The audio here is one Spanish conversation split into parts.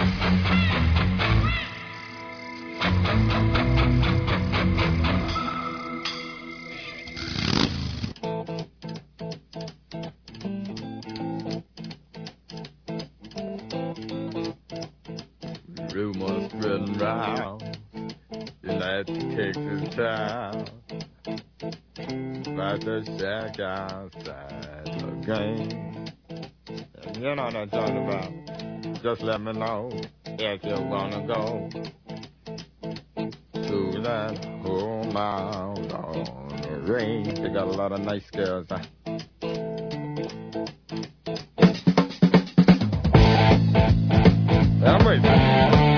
Rumors spreading round United Texas town about the shack outside the game. And you know what I'm talking about. Just let me know if you wanna go to that home out on the range. They got a lot of nice girls. I'm waiting.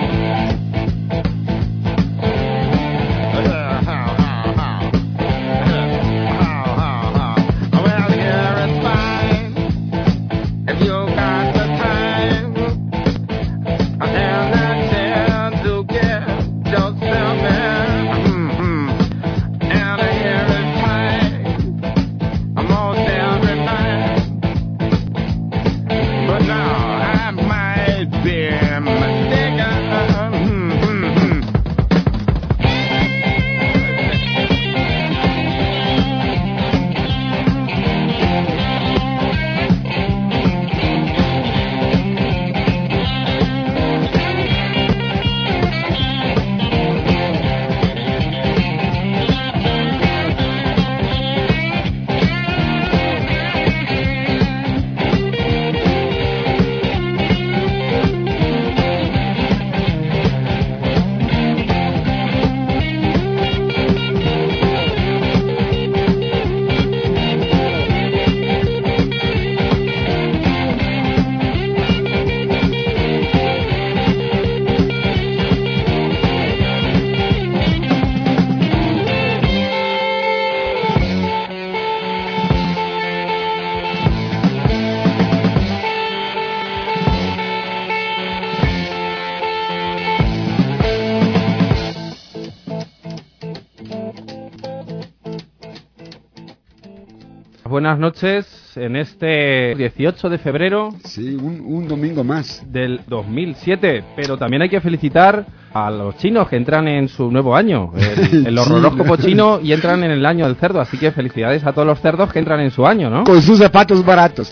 Buenas noches en este 18 de febrero. Sí, un domingo más. Del 2007. Pero también hay que felicitar a los chinos que entran en su nuevo año. El horóscopo chino y entran en el año del cerdo. Así que felicidades a todos los cerdos que entran en su año, ¿no? Con sus zapatos baratos.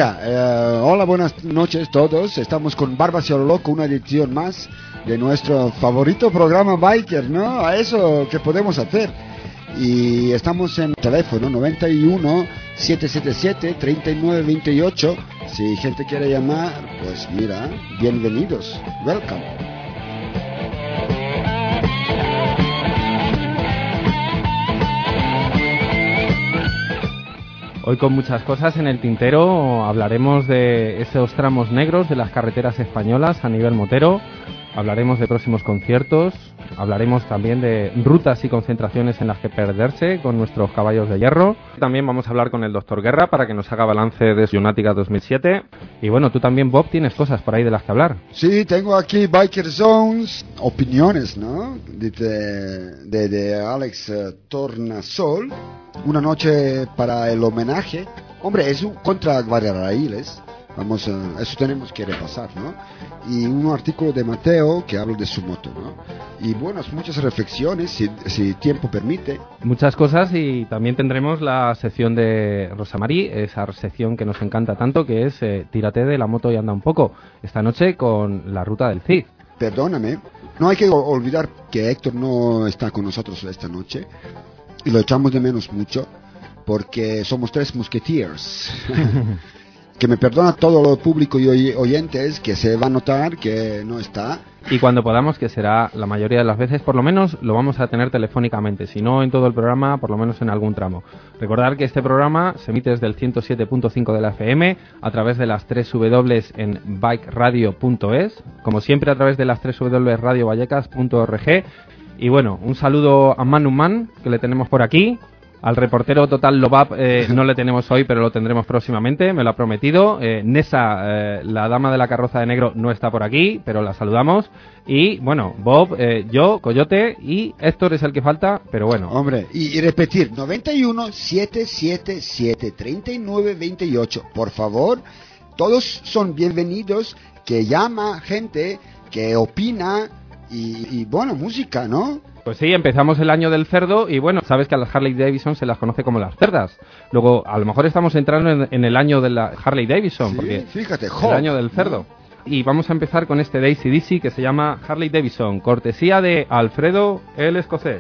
Mira, hola, buenas noches todos. Estamos con Barbas y a lo Loco, una edición más de nuestro favorito programa Biker, ¿no? A eso que podemos hacer. Y estamos en teléfono 91 777 3928. Si gente quiere llamar, pues mira, bienvenidos, welcome. Hoy con muchas cosas en el tintero hablaremos de esos tramos negros de las carreteras españolas a nivel motero. Hablaremos de próximos conciertos, hablaremos también de rutas y concentraciones en las que perderse con nuestros caballos de hierro. También vamos a hablar con el Dr. Guerra para que nos haga balance de Lunática 2007. Y bueno, tú también, Bob, tienes cosas por ahí de las que hablar. Sí, tengo aquí Biker Zones, opiniones, ¿no? De Alex Tornasol. Una noche para el homenaje. Hombre, es un contra guardarraíles. Vamos a, eso tenemos que repasar, ¿no? Y un artículo de Mateo que habla de su moto, ¿no? Y bueno, muchas reflexiones, si tiempo permite. Muchas cosas, y también tendremos la sección de Rosa Marí, esa sección que nos encanta tanto, que es Tírate de la moto y anda un poco. Esta noche con la ruta del Cid. Perdóname, no hay que olvidar que Héctor no está con nosotros esta noche. Y lo echamos de menos mucho, porque somos tres musketeers. Que me perdona todo el público y oyentes, que se va a notar que no está. Y cuando podamos, que será la mayoría de las veces, por lo menos lo vamos a tener telefónicamente, si no en todo el programa, por lo menos en algún tramo. Recordar que este programa se emite desde el 107.5 de la FM, a través de las 3 W en bikeradio.es, como siempre a través de las 3 W radiovallecas.org. Y bueno, un saludo a Manu Man, que le tenemos por aquí. Al reportero Total Lobab no le tenemos hoy, pero lo tendremos próximamente, me lo ha prometido. Nessa, la dama de la carroza de negro, no está por aquí, pero la saludamos. Y bueno, Bob, yo, Coyote y Héctor es el que falta, pero bueno. Hombre, y repetir, 91 777 3928. Por favor, todos son bienvenidos, que llama gente que opina y bueno, música, ¿no? Pues sí, empezamos el año del cerdo y bueno, sabes que a las Harley Davidson se las conoce como las cerdas. Luego, a lo mejor estamos entrando en el año de la Harley Davidson, Sí, porque fíjate, el año del cerdo. Y vamos a empezar con este de AC/DC que se llama Harley Davidson, cortesía de Alfredo el Escocés.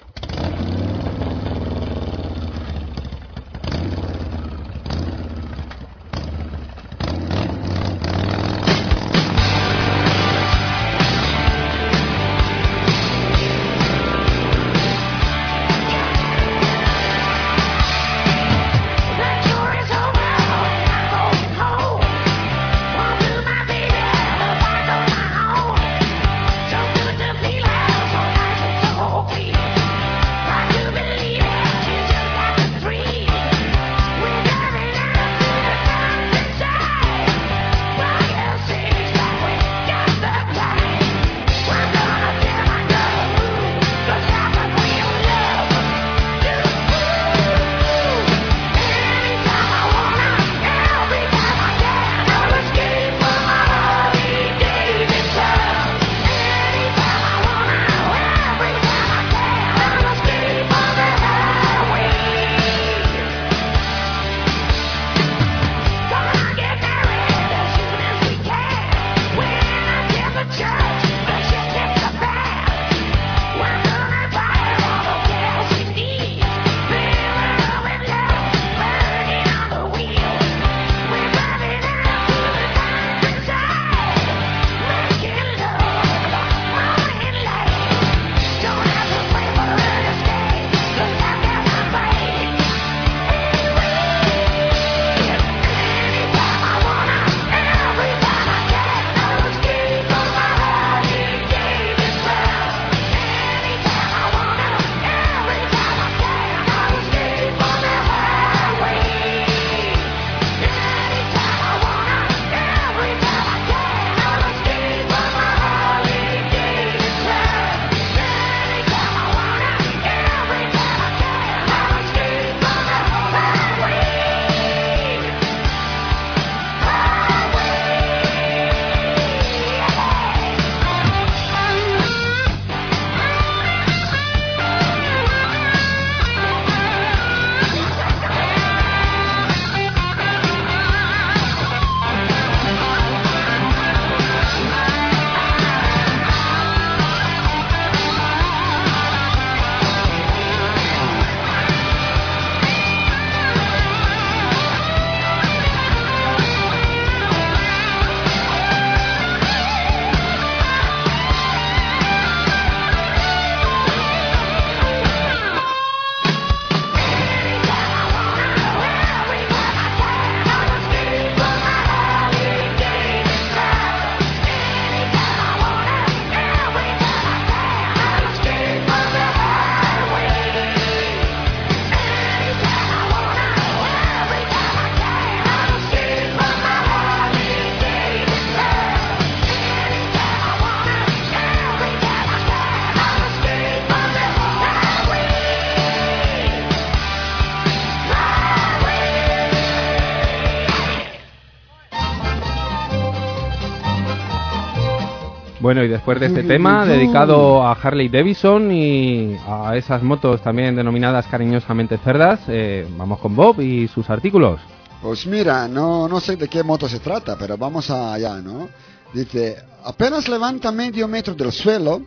Bueno, y después de este tema dedicado a Harley Davidson y a esas motos también denominadas cariñosamente cerdas, vamos con Bob y sus artículos. Pues mira, no sé de qué moto se trata, pero vamos allá, ¿no? Dice, apenas levanta medio metro del suelo,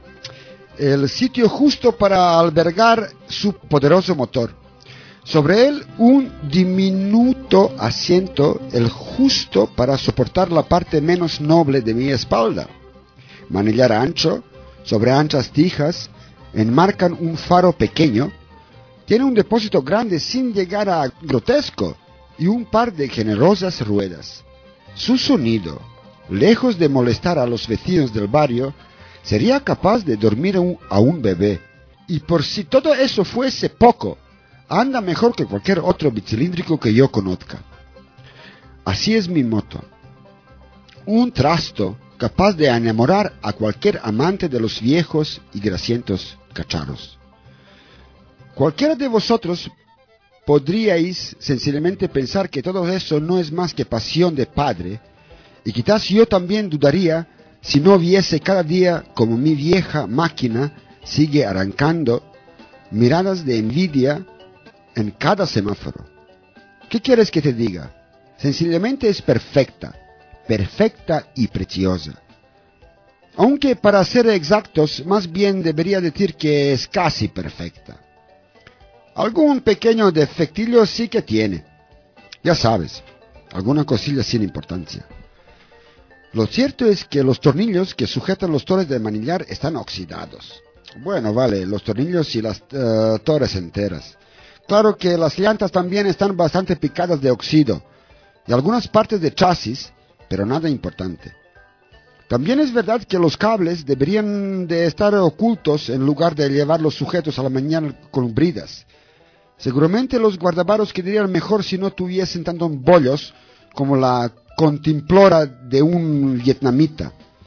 el sitio justo para albergar su poderoso motor. Sobre él un diminuto asiento, el justo para soportar la parte menos noble de mi espalda. Manillar ancho, sobre anchas tijas, enmarcan un faro pequeño, tiene un depósito grande sin llegar a grotesco y un par de generosas ruedas. Su sonido, lejos de molestar a los vecinos del barrio, sería capaz de dormir a un bebé. Y por si todo eso fuese poco, anda mejor que cualquier otro bicilíndrico que yo conozca. Así es mi moto. Un trasto capaz de enamorar a cualquier amante de los viejos y grasientos cacharros. Cualquiera de vosotros podríais sencillamente pensar que todo eso no es más que pasión de padre, y quizás yo también dudaría si no viese cada día como mi vieja máquina sigue arrancando miradas de envidia en cada semáforo. ¿Qué quieres que te diga? Sencillamente es perfecta, perfecta y preciosa. Aunque para ser exactos, más bien debería decir que es casi perfecta. Algún pequeño defectillo sí que tiene. Ya sabes, alguna cosilla sin importancia. Lo cierto es que los tornillos que sujetan los torres de manillar están oxidados. Bueno, vale, los tornillos y las torres enteras. Claro que las llantas también están bastante picadas de óxido. Y algunas partes de chasis, pero nada importante. También es verdad que los cables deberían de estar ocultos en lugar de llevarlos sujetos a la mañana con bridas. Seguramente los guardabarros quedarían mejor si no tuviesen tantos bollos como la contemplora de un vietnamita.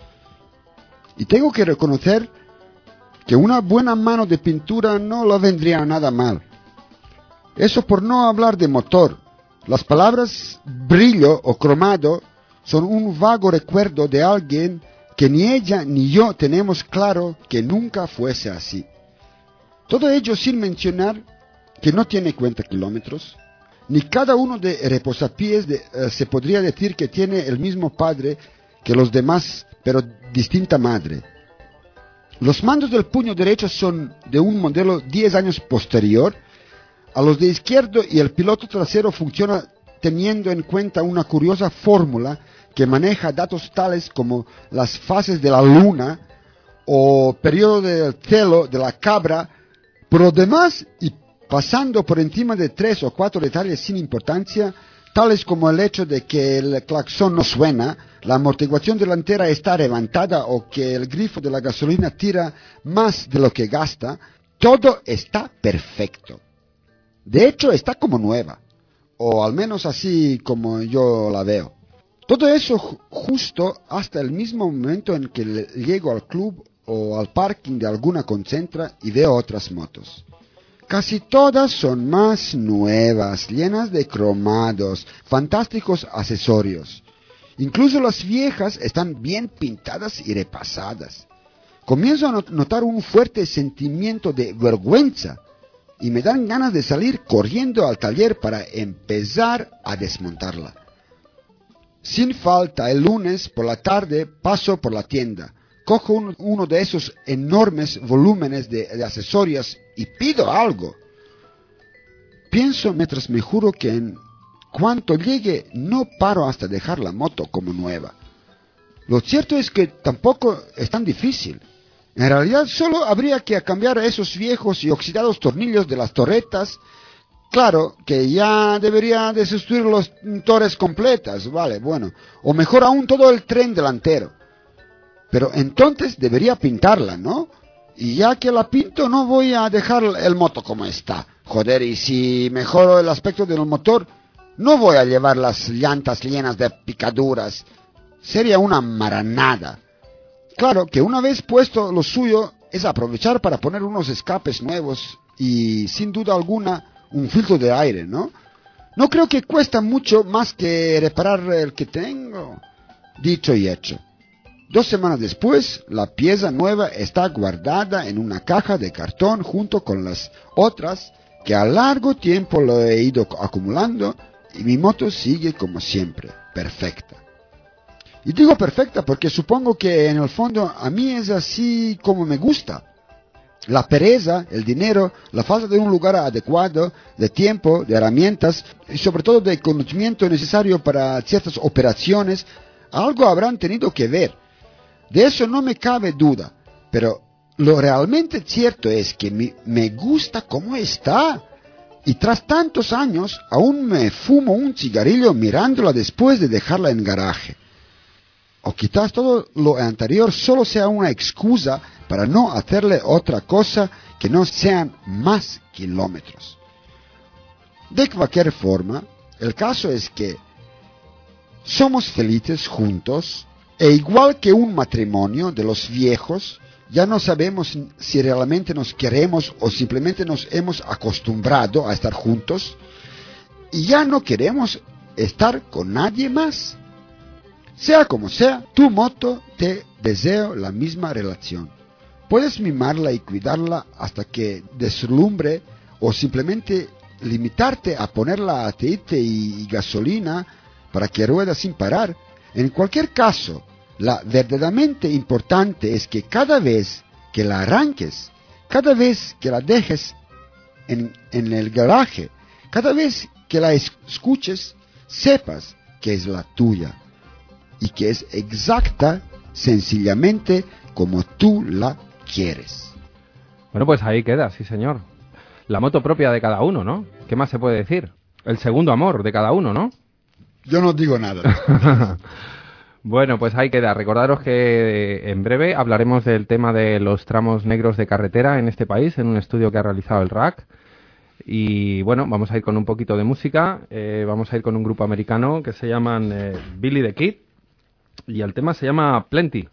Y tengo que reconocer que una buena mano de pintura no le vendría nada mal. Eso por no hablar de motor. Las palabras brillo o cromado son un vago recuerdo de alguien que ni ella ni yo tenemos claro que nunca fuese así. Todo ello sin mencionar que no tiene cuenta kilómetros, ni cada uno de reposapiés se podría decir que tiene el mismo padre que los demás, pero distinta madre. Los mandos del puño derecho son de un modelo 10 años posterior a los de izquierdo y el piloto trasero funciona teniendo en cuenta una curiosa fórmula que maneja datos tales como las fases de la luna o periodo del celo de la cabra. Por lo demás, y pasando por encima de 3 o 4 detalles sin importancia, tales como el hecho de que el claxon no suena, la amortiguación delantera está levantada o que el grifo de la gasolina tira más de lo que gasta, todo está perfecto. De hecho, está como nueva, o al menos así como yo la veo. Todo eso justo hasta el mismo momento en que llego al club o al parking de alguna concentra y veo otras motos. Casi todas son más nuevas, llenas de cromados, fantásticos accesorios. Incluso las viejas están bien pintadas y repasadas. Comienzo a notar un fuerte sentimiento de vergüenza y me dan ganas de salir corriendo al taller para empezar a desmontarla. Sin falta, el lunes por la tarde paso por la tienda, cojo uno de esos enormes volúmenes de accesorios y pido algo. Pienso mientras me juro que en cuanto llegue no paro hasta dejar la moto como nueva. Lo cierto es que tampoco es tan difícil. En realidad solo habría que cambiar esos viejos y oxidados tornillos de las torretas. Claro que ya debería de sustituir los torres completas, vale, bueno. O mejor aún todo el tren delantero. Pero entonces debería pintarla, ¿no? Y ya que la pinto no voy a dejar el moto como está. Joder, y si mejoro el aspecto del motor, no voy a llevar las llantas llenas de picaduras. Sería una maranada. Claro que una vez puesto lo suyo es aprovechar para poner unos escapes nuevos y sin duda alguna un filtro de aire, ¿no? No creo que cuesta mucho más que reparar el que tengo. Dicho y hecho. 2 semanas después, la pieza nueva está guardada en una caja de cartón junto con las otras que a largo tiempo lo he ido acumulando y mi moto sigue como siempre, perfecta. Y digo perfecta porque supongo que en el fondo a mí es así como me gusta. La pereza, el dinero, la falta de un lugar adecuado, de tiempo, de herramientas y sobre todo de conocimiento necesario para ciertas operaciones, algo habrán tenido que ver. De eso no me cabe duda, pero lo realmente cierto es que me gusta cómo está. Y tras tantos años, aún me fumo un cigarrillo mirándola después de dejarla en garaje. O quizás todo lo anterior solo sea una excusa para no hacerle otra cosa que no sean más kilómetros. De cualquier forma, el caso es que somos felices juntos. E igual que un matrimonio de los viejos, ya no sabemos si realmente nos queremos o simplemente nos hemos acostumbrado a estar juntos y ya no queremos estar con nadie más. Sea como sea, tu moto te deseo la misma relación. Puedes mimarla y cuidarla hasta que deslumbre o simplemente limitarte a ponerla aceite y gasolina para que ruede sin parar. En cualquier caso, la verdaderamente importante es que cada vez que la arranques, cada vez que la dejes en el garaje, cada vez que la escuches, sepas que es la tuya y que es exacta, sencillamente como tú la quieres. Bueno, pues ahí queda, sí señor. La moto propia de cada uno, ¿no? ¿Qué más se puede decir? El segundo amor de cada uno, ¿no? Yo no digo nada. Bueno, pues ahí queda. Recordaros que en breve hablaremos del tema de los tramos negros de carretera en este país, en un estudio que ha realizado el RAC. Y bueno, vamos a ir con un poquito de música. Vamos a ir con un grupo americano que se llaman Billy the Kid. Y el tema se llama Plenty.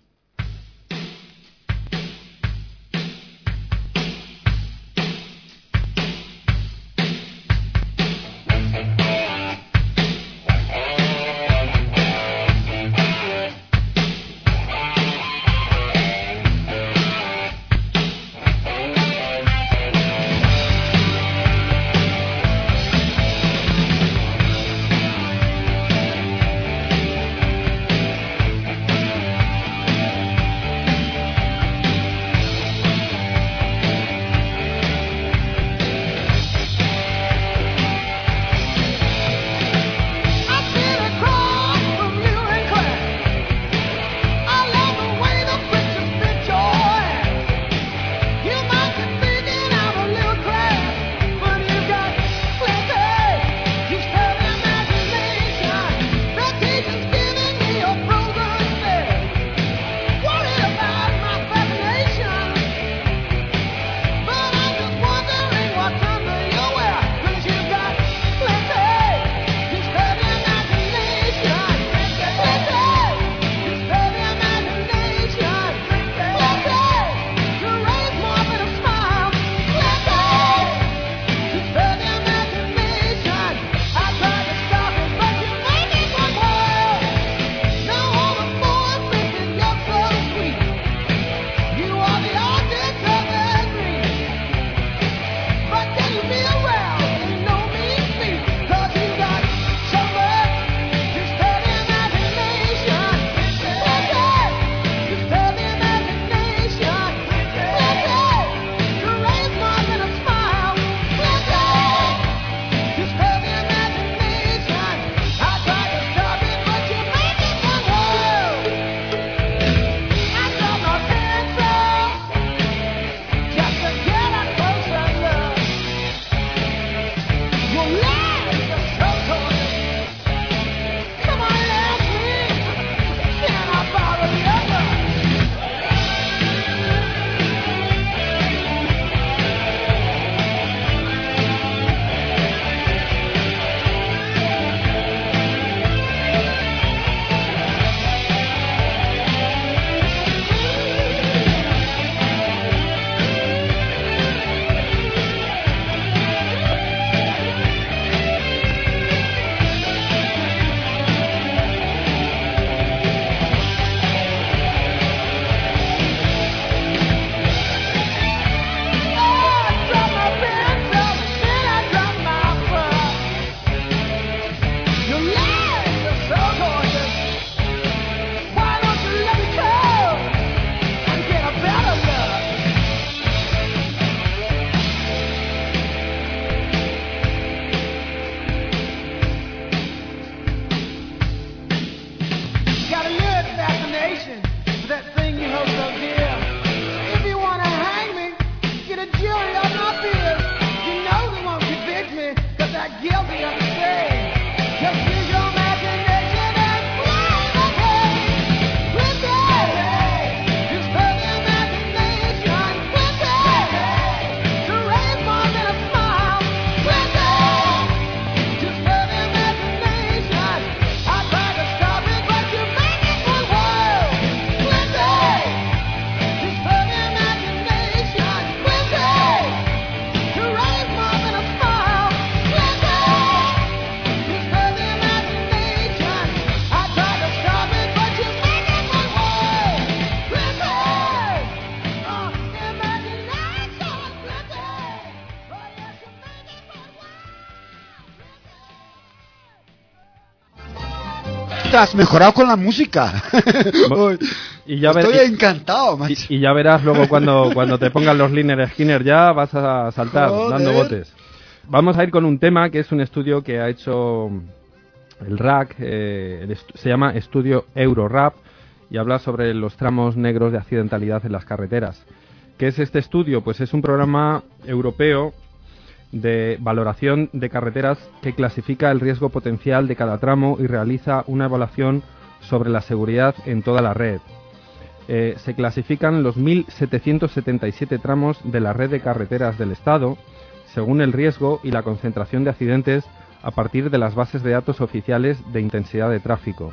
te has mejorado con la música. Uy, Y ya estoy ver- encantado, macho. y ya verás luego cuando te pongan los Liner Skinner ya vas a saltar Joder. dando botes. Vamos a ir con un tema que es un estudio que ha hecho el RAC, se llama Estudio Eurorap y habla sobre los tramos negros de accidentalidad en las carreteras. ¿Qué es este estudio? Pues es un programa europeo de valoración de carreteras que clasifica el riesgo potencial de cada tramo y realiza una evaluación sobre la seguridad en toda la red. Se clasifican los 1.777 tramos de la red de carreteras del Estado según el riesgo y la concentración de accidentes a partir de las bases de datos oficiales de intensidad de tráfico.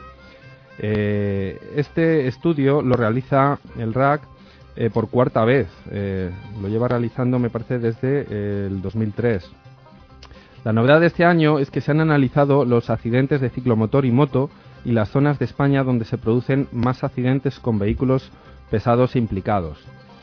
Este estudio lo realiza el RAC por cuarta vez. Lo lleva realizando, me parece, desde el 2003. La novedad de este año es que se han analizado los accidentes de ciclomotor y moto y las zonas de España donde se producen más accidentes con vehículos pesados implicados.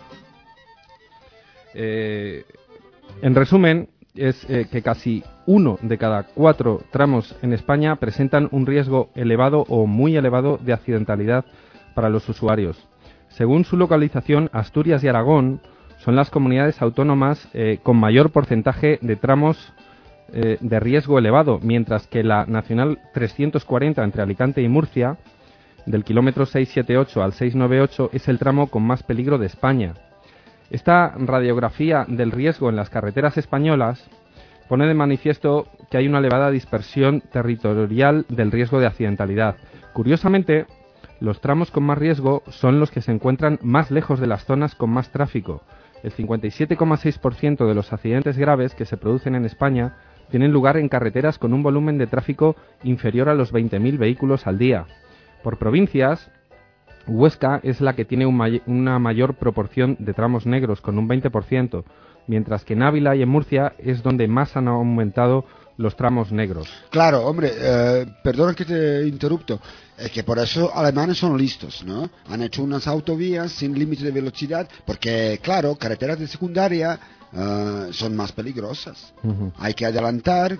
En resumen, es que casi 1 de cada 4 tramos en España presentan un riesgo elevado o muy elevado de accidentalidad para los usuarios. Según su localización, Asturias y Aragón son las comunidades autónomas con mayor porcentaje de tramos de riesgo elevado, mientras que la Nacional 340 entre Alicante y Murcia, del kilómetro 678 al 698, es el tramo con más peligro de España. Esta radiografía del riesgo en las carreteras españolas pone de manifiesto que hay una elevada dispersión territorial del riesgo de accidentalidad. Curiosamente, los tramos con más riesgo son los que se encuentran más lejos de las zonas con más tráfico. El 57,6% de los accidentes graves que se producen en España tienen lugar en carreteras con un volumen de tráfico inferior a los 20.000 vehículos al día. Por provincias, Huesca es la que tiene una mayor proporción de tramos negros, con un 20%, mientras que en Ávila y en Murcia es donde más han aumentado los tramos negros. Claro, hombre, perdona que te interrupto, es que por eso alemanes son listos, ¿no? Han hecho unas autovías sin límite de velocidad, porque, claro, carreteras de secundaria son más peligrosas. Uh-huh. Hay que adelantar,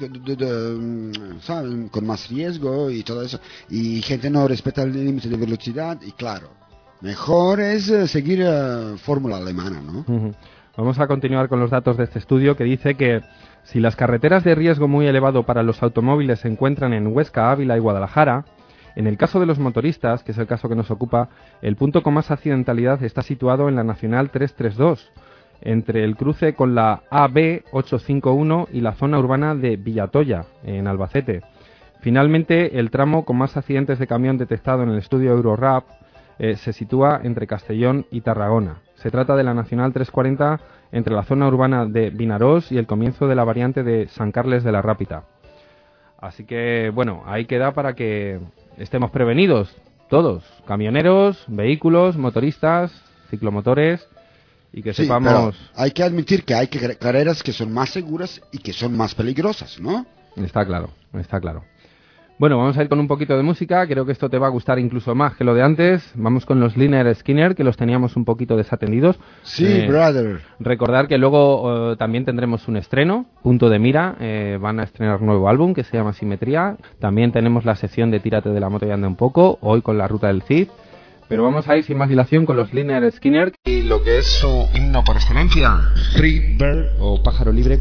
¿saben? Con más riesgo y todo eso. Y gente no respeta el límite de velocidad y, claro, mejor es seguir fórmula alemana, ¿no? Uh-huh. Vamos a continuar con los datos de este estudio que dice que si las carreteras de riesgo muy elevado para los automóviles se encuentran en Huesca, Ávila y Guadalajara, en el caso de los motoristas, que es el caso que nos ocupa, el punto con más accidentalidad está situado en la Nacional 332, entre el cruce con la AB 851 y la zona urbana de Villatoya, en Albacete. Finalmente, el tramo con más accidentes de camión detectado en el estudio Eurorap se sitúa entre Castellón y Tarragona. Se trata de la Nacional 340 entre la zona urbana de Vinarós y el comienzo de la variante de San Carles de la Rápita. Así que, bueno, ahí queda para que estemos prevenidos, todos, camioneros, vehículos, motoristas, ciclomotores, y que Sí, sepamos... pero hay que admitir que hay carreras que son más seguras y que son más peligrosas, ¿no? Está claro, está claro. Bueno, vamos a ir con un poquito de música, creo que esto te va a gustar incluso más que lo de antes. Vamos con los Liner Skinner, que los teníamos un poquito desatendidos. Sí, brother. Recordar que luego también tendremos un estreno, Punto de Mira, van a estrenar nuevo álbum que se llama Simetría. También tenemos la sección de Tírate de la moto y anda un poco, hoy con la Ruta del Cid. Pero vamos a ir sin más dilación con los Liner Skinner. Y lo que es su himno por excelencia, Free Bird. O Pájaro Libre.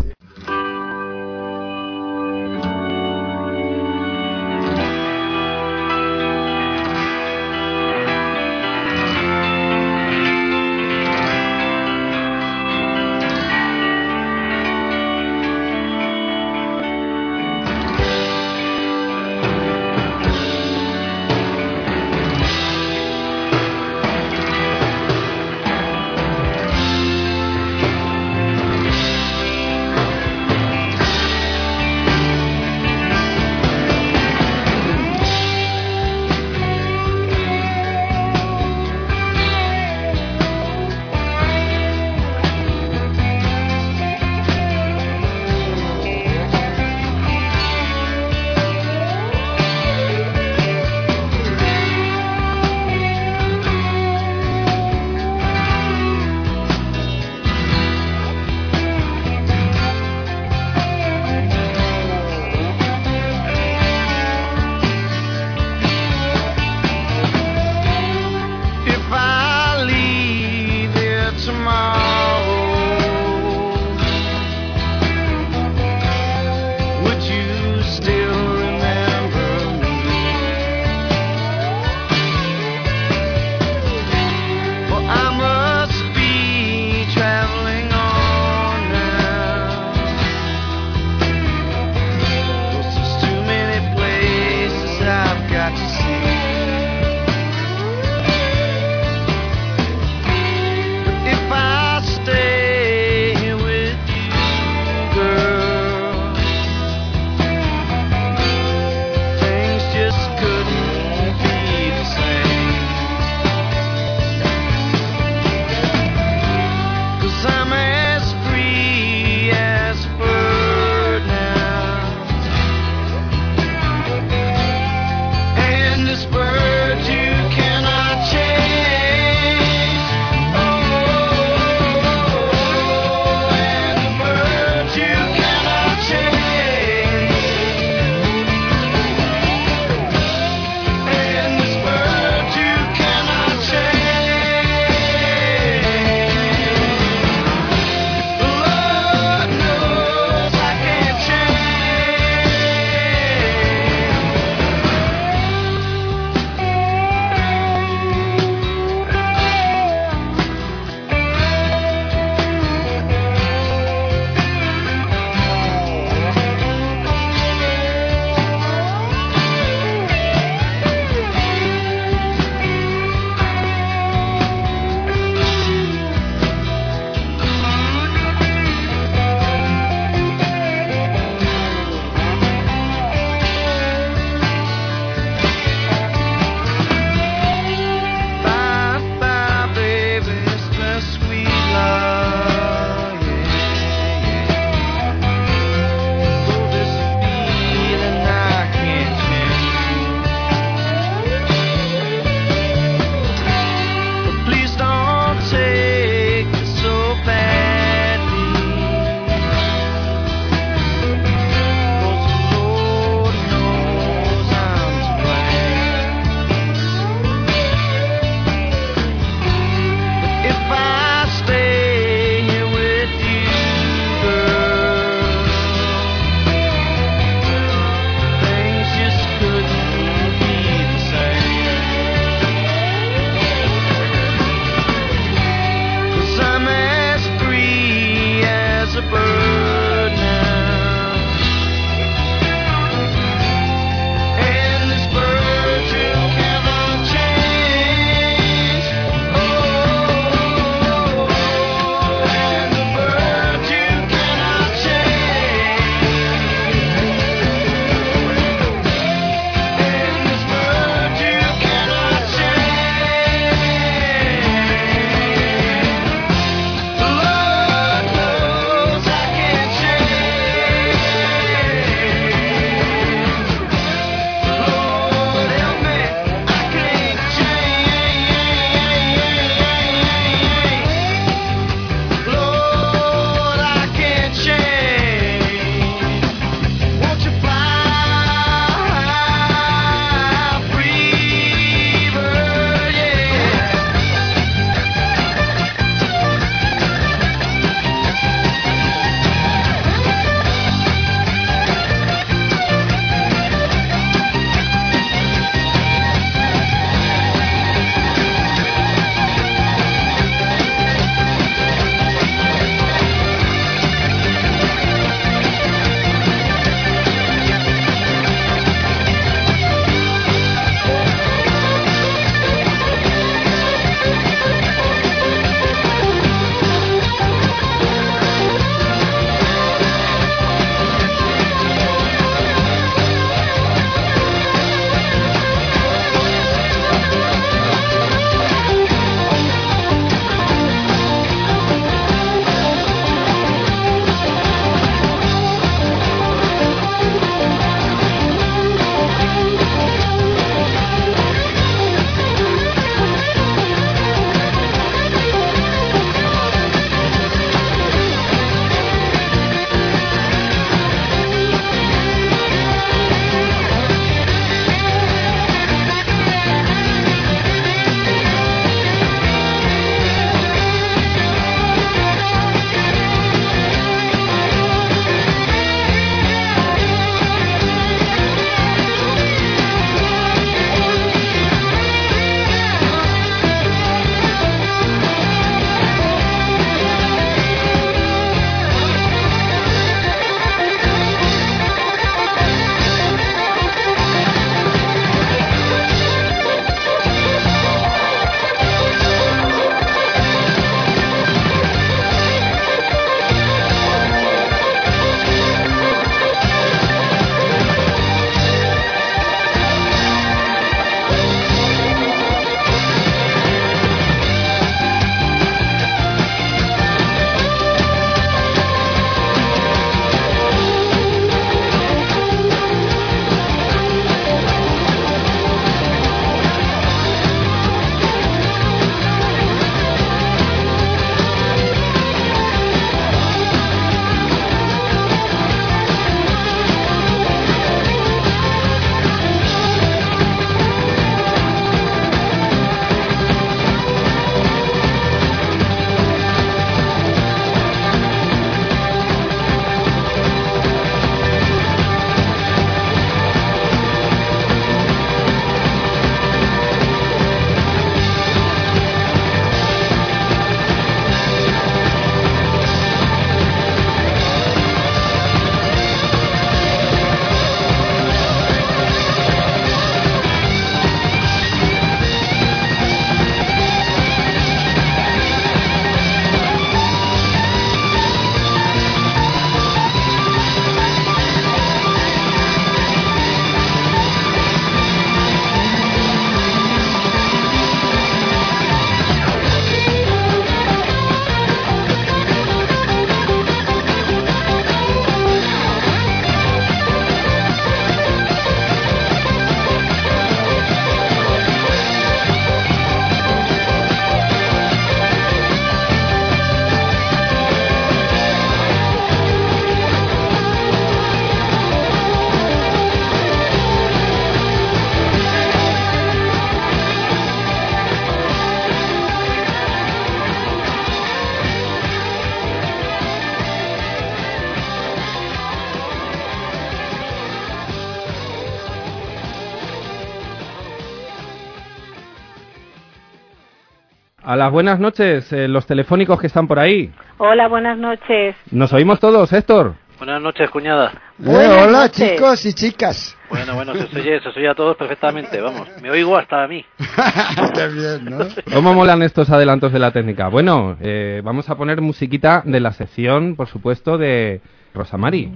a las buenas noches, los telefónicos que están por ahí. Hola, buenas noches. ¿Nos oímos todos, Héctor? Buenas noches, cuñada. Hola, noches. chicos y chicas. Bueno, se oye a todos perfectamente, vamos. Me oigo hasta a mí. Qué bien, ¿no? ¿Cómo molan estos adelantos de la técnica? Bueno, vamos a poner musiquita de la sección, por supuesto, de Rosa Mari.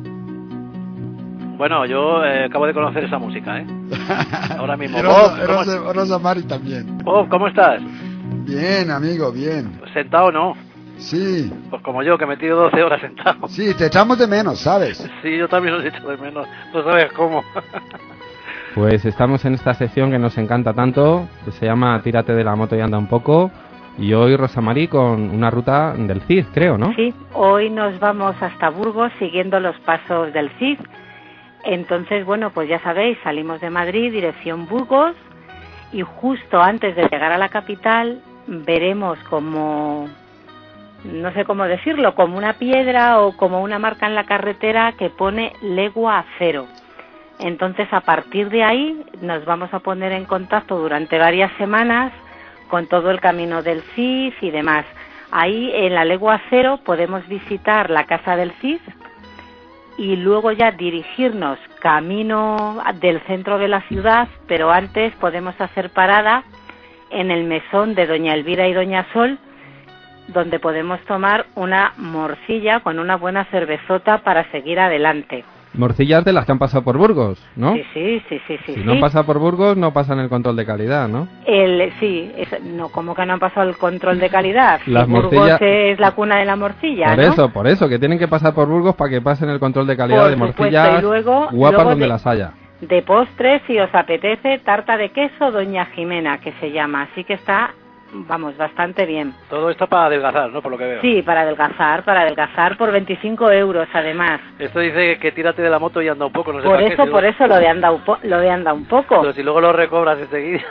Bueno, yo acabo de conocer esa música, ¿eh? Ahora mismo. Y Rosa Mari también. Bob, ¿cómo estás? Bien, amigo, bien. ¿Sentado no? Sí, Pues como yo, que me tiro 12 horas sentado. sí, te echamos de menos, ¿sabes? Sí, yo también los he hecho de menos. No sabes cómo. Pues estamos en esta sección que nos encanta tanto, que se llama Tírate de la moto y anda un poco. Y hoy Rosa Mari con una ruta del Cid, creo, ¿no? Sí, hoy nos vamos hasta Burgos siguiendo los pasos del Cid. Entonces, bueno, pues ya sabéis, salimos de Madrid, dirección Burgos, y justo antes de llegar a la capital veremos como, no sé cómo decirlo, como una piedra o como una marca en la carretera que pone Legua a Cero. Entonces, a partir de ahí nos vamos a poner en contacto durante varias semanas con todo el camino del Cid y demás. Ahí en la Legua a Cero podemos visitar la casa del Cid y luego ya dirigirnos camino del centro de la ciudad, pero antes podemos hacer parada en el mesón de Doña Elvira y Doña Sol, donde podemos tomar una morcilla con una buena cervezota para seguir adelante. Morcillas de las que han pasado por Burgos, ¿no? Sí. Si no pasa por Burgos, no pasan el control de calidad, ¿no? No, como que no han pasado el control de calidad. Las Burgos morcillas es la cuna de la morcilla, Por eso, que tienen que pasar por Burgos para que pasen el control de calidad Por de supuesto, morcillas y luego guapas donde las haya. De postre, si os apetece, tarta de queso Doña Jimena, que se llama. Así que está, vamos, bastante bien. Todo esto para adelgazar, ¿no? Por lo que veo. Sí, para adelgazar por 25 euros, además. Esto dice que tírate de la moto y anda un poco, no sé Por para qué, eso, si por luego- eso lo de anda un poco. Pero si luego lo recobras enseguida.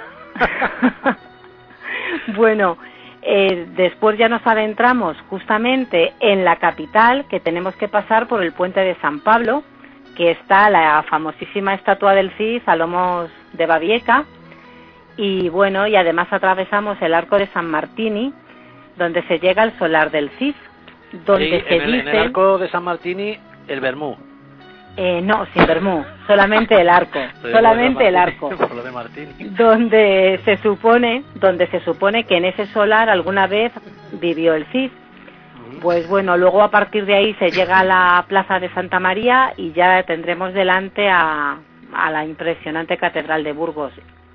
Bueno, después ya nos adentramos justamente en la capital, que tenemos que pasar por el puente de San Pablo, que está la famosísima estatua del Cid a lomos de Babieca, y bueno, y además atravesamos el arco de San Martini, donde se llega al solar del Cid, donde Sí, en el arco de San Martini, el vermú. No, sin vermú, solamente el arco, solamente el arco. Por lo de Martini. donde se supone que en ese solar alguna vez vivió el Cid. Pues bueno, luego a partir de ahí se llega a la plaza de Santa María y ya tendremos delante a la impresionante catedral de Burgos.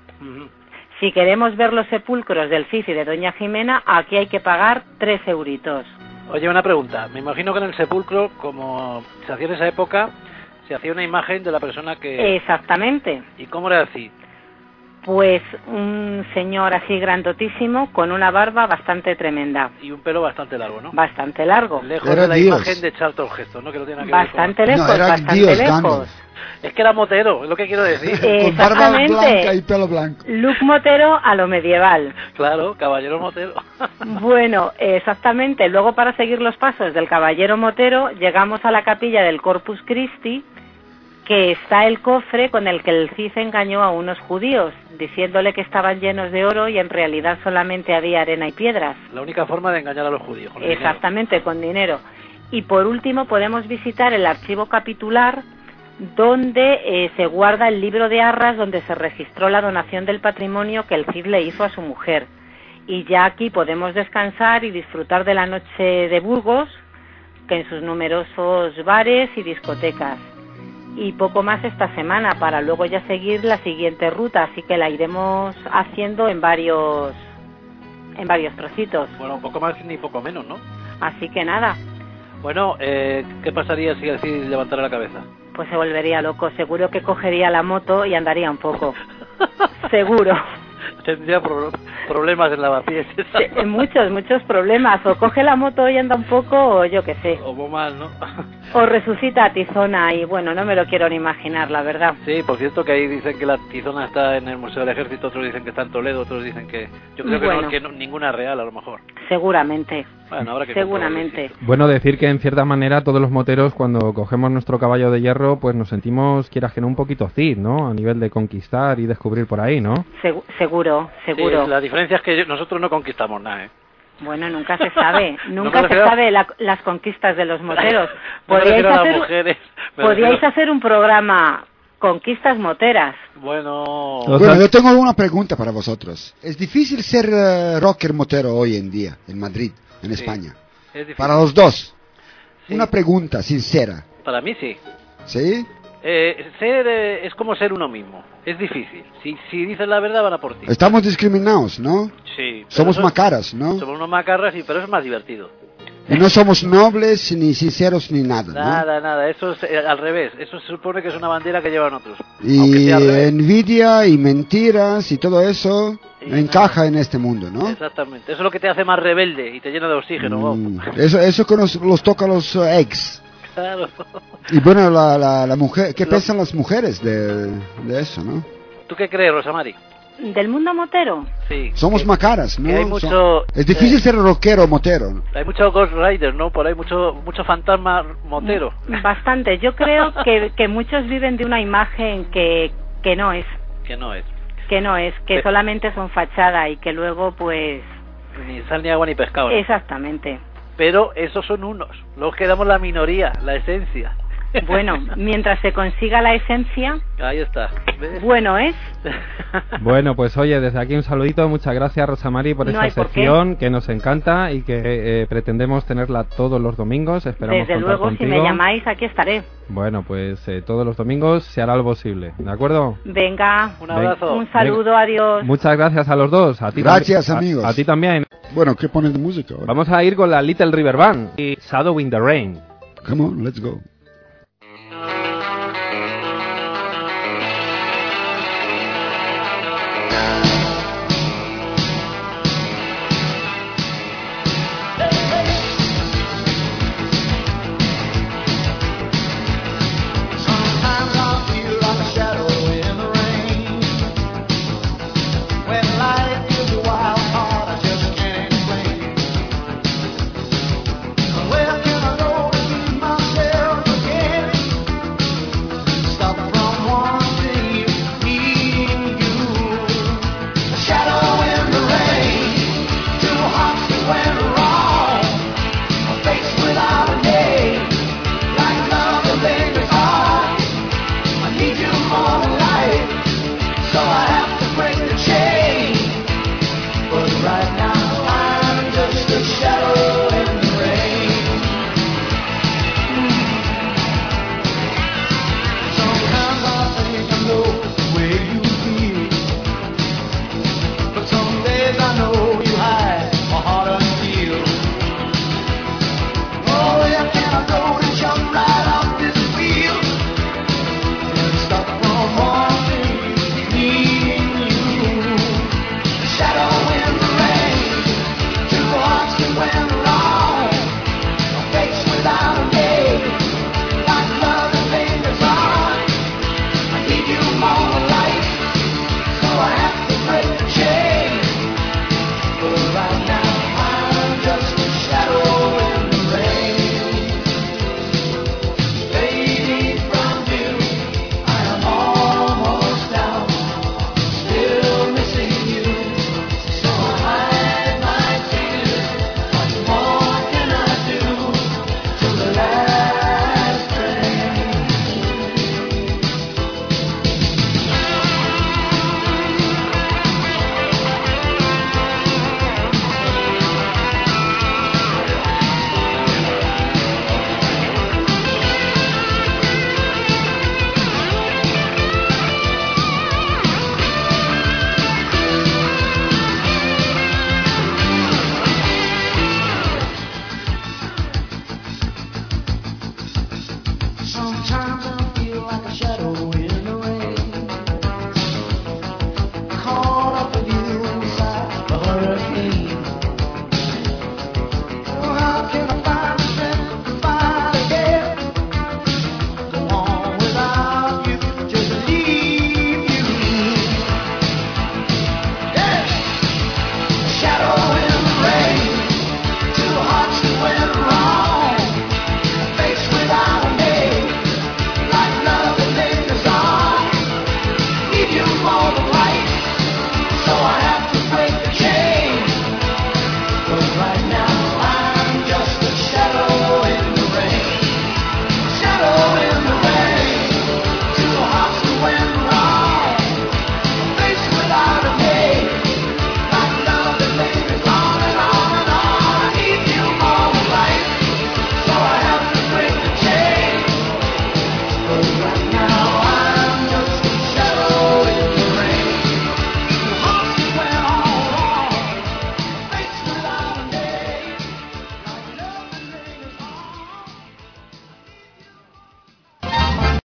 Si queremos ver los sepulcros del Cid y de Doña Jimena, aquí hay que pagar 3 euritos. Oye, una pregunta. Me imagino que en el sepulcro, como se hacía en esa época, se hacía una imagen de la persona que... Exactamente. ¿Y cómo era así? Pues un señor así grandotísimo con una barba bastante tremenda. Y un pelo bastante largo, ¿no? Bastante largo. Lejos Era de la Dios. imagen de Charlton Heston, ¿no? Que no tiene nada que ver Bastante lejos, No, era bastante Dios lejos. Gandalf. Es que era motero, es lo que quiero decir. Con barba blanca y Exactamente. pelo blanco. Look motero a lo medieval. Claro, caballero motero. Bueno, exactamente. Luego, para seguir los pasos del caballero motero, llegamos a la capilla del Corpus Christi, que está el cofre con el que el Cid engañó a unos judíos, diciéndole que estaban llenos de oro y en realidad solamente había arena y piedras. La única forma de engañar a los judíos. Con el dinero. Exactamente, con dinero. Y por último podemos visitar el archivo capitular, donde se guarda el libro de arras donde se registró la donación del patrimonio que el Cid le hizo a su mujer. Y ya aquí podemos descansar y disfrutar de la noche de Burgos, que en sus numerosos bares y discotecas. Y poco más esta semana, para luego ya seguir la siguiente ruta, así que la iremos haciendo en varios trocitos. Bueno, un poco más ni poco menos, ¿no? Así que nada, Bueno, ¿qué pasaría si el Cid levantara la cabeza? pues se volvería loco. Seguro que cogería la moto y andaría un poco. Seguro. Tendría problemas en lavapiés. Sí, muchos problemas. O coge la moto y anda un poco, o yo qué sé. O muy mal, ¿no? O resucita a Tizona y bueno, no me lo quiero ni imaginar, la verdad. Sí, por cierto que ahí dicen que la Tizona está en el Museo del Ejército, otros dicen que está en Toledo, otros dicen que... Yo creo Bueno. que ninguna es real, a lo mejor. Seguramente. Bueno, habrá que seguramente. Bueno, decir que en cierta manera todos los moteros cuando cogemos nuestro caballo de hierro pues nos sentimos, quieras que no, un poquito Cid, ¿no? A nivel de conquistar y descubrir por ahí, ¿no? Seguro. Sí, la diferencia es que nosotros no conquistamos nada, ¿eh? Bueno, nunca se sabe, nunca se sabe las conquistas de los moteros. No Podríais hacer un programa Conquistas Moteras. Bueno, yo tengo una pregunta para vosotros. ¿Es difícil ser rocker motero hoy en día en Madrid, en España? es difícil. Para los dos. Sí. Una pregunta sincera. Para mí sí. ¿Sí? Es como ser uno mismo. Es difícil. Si dices la verdad van a por ti. Estamos discriminados, ¿no? Sí. Somos macaras, ¿no? Somos unos macarras, pero es más divertido. Y no somos nobles, ni sinceros, ni nada, ¿no? Nada. Eso es al revés. Eso se supone que es una bandera que llevan otros. Y envidia y mentiras y todo eso encaja en este mundo, ¿no? Exactamente. Eso es lo que te hace más rebelde y te llena de oxígeno. Eso que los toca a los ex. Claro. Y bueno, la mujer, ¿qué piensan las mujeres de eso, no? ¿Tú qué crees, Rosamari? ¿Del mundo motero? Sí. Somos macaras, ¿no? Hay mucho, es difícil ser rockero motero. Hay mucho Ghost Rider, ¿no? Por ahí mucho fantasma motero. Bastante. Yo creo que muchos viven de una imagen que no es. Que no es. Que solamente son fachada y que luego pues... Ni sal ni agua ni pescado, ¿no? Exactamente. Pero esos son unos. Luego quedamos la minoría, la esencia. Bueno, mientras se consiga la esencia... Ahí está. ¿Ves? Bueno es. Bueno, pues oye, desde aquí un saludito. Muchas gracias, Rosamari, por esta sección que nos encanta y que pretendemos tenerla todos los domingos. Esperamos desde luego, contigo. si me llamáis, aquí estaré. Bueno, pues todos los domingos se hará lo posible, ¿de acuerdo? Venga, un abrazo. Un saludo, adiós. Muchas gracias a los dos. A ti gracias, amigos. A ti también. Bueno, ¿qué pones de música ahora? Vamos a ir con la Little River Band y Shadow in the Rain. Come on, let's go.